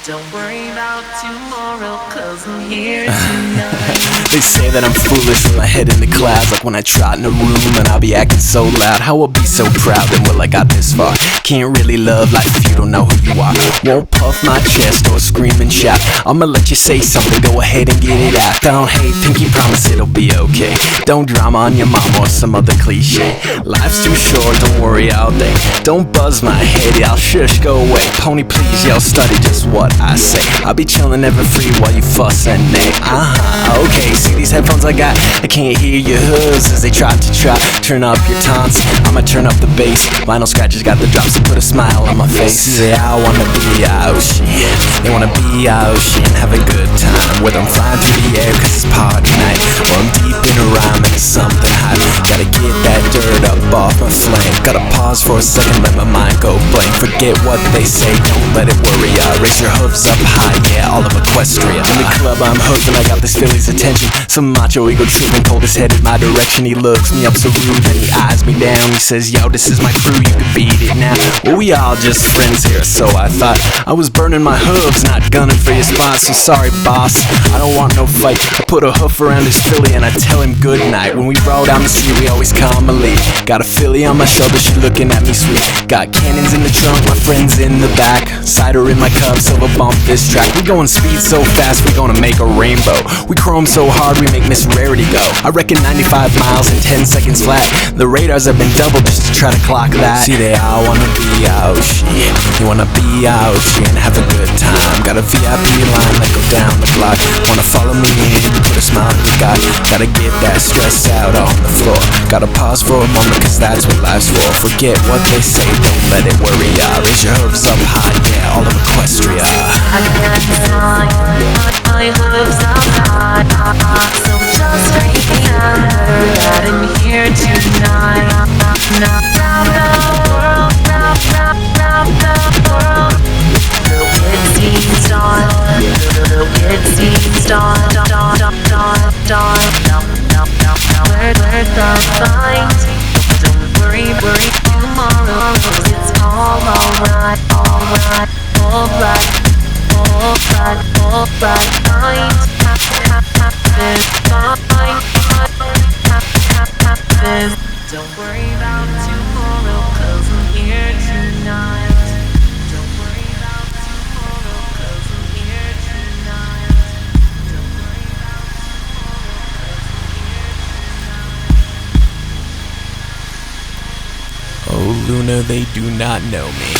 Don't worry about tomorrow, cause I'm here tonight. They say that I'm foolish with my head in the clouds, like when I trot in a room and I'll be acting so loud. How I'll be so proud that well I got this far. Can't really love life if you don't know who you are. Won't puff my chest or scream and shout. I'ma let you say something, go ahead and get it out. Don't hate, pinky promise it'll be okay. Don't drama on your mom or some other cliche. Life's too short, don't worry all day. Don't buzz my head, y'all shush, go away. Pony please, y'all study just what I say. I'll be chillin' ever free while you fuss and nay. Okay, see these headphones I got? I can't hear your hooves as they try to turn up your taunts. I'ma turn up the bass. Vinyl scratches got the drops to put a smile on my face. Say I wanna be ocean. They wanna be ocean, have a good time. Whether I'm flying through the air cause it's party night, or I'm deep in a rhyme and it's something hot. Gotta get that dirt up off my flame. Gotta pause for a second, let my mind go blank. Forget what they say, don't let it worry ya. Raise your hooves up high, yeah, all of Equestria. In the club I'm hooked and I got this Philly's attention. Some macho ego tripping, coldest headed my direction. He looks me up so rude and he eyes me down. He says, yo, this is my crew, you can beat it now. Well, we all just friends here, so I thought. I was burning my hooves, not gunning for your spot. So sorry boss, I don't want no fight. I put a hoof around his Philly and I tell him good night. When we roll down the street we always calm a lead. Got a Philly on my shoulder, she looking at me sweet. Got cannons in the trunk, my friends in the back. Cider in my cup, silver bump this track. We going speed so fast, we gonna make a rainbow. We chrome so hard, we make Miss Rarity go. I reckon 95 miles in 10 seconds flat. The radars have been doubled just to try to clock that. See they all wanna be ocean. You wanna be ocean, have a good time. Got a VIP line that go down the block. Wanna follow me in, put a smile on your God. Gotta get that stress out on the floor. Gotta pause for a moment cause that's what life's for. Forget what they say, don't let it worry ya. Raise your hooves up high, yeah, all of Equestria. I can't decide, my hooves up high. So just remember that I'm here tonight. Now the world, now the world. It seems dawn, it seems dawn. Where's the fight? Don't worry tomorrow. It's all alright. Don't worry about tomorrow, cause I'm here tonight. Don't worry about tomorrow, cause I'm here tonight. Don't worry about tomorrow, cause I'm here tonight. Oh Luna, they do not know me.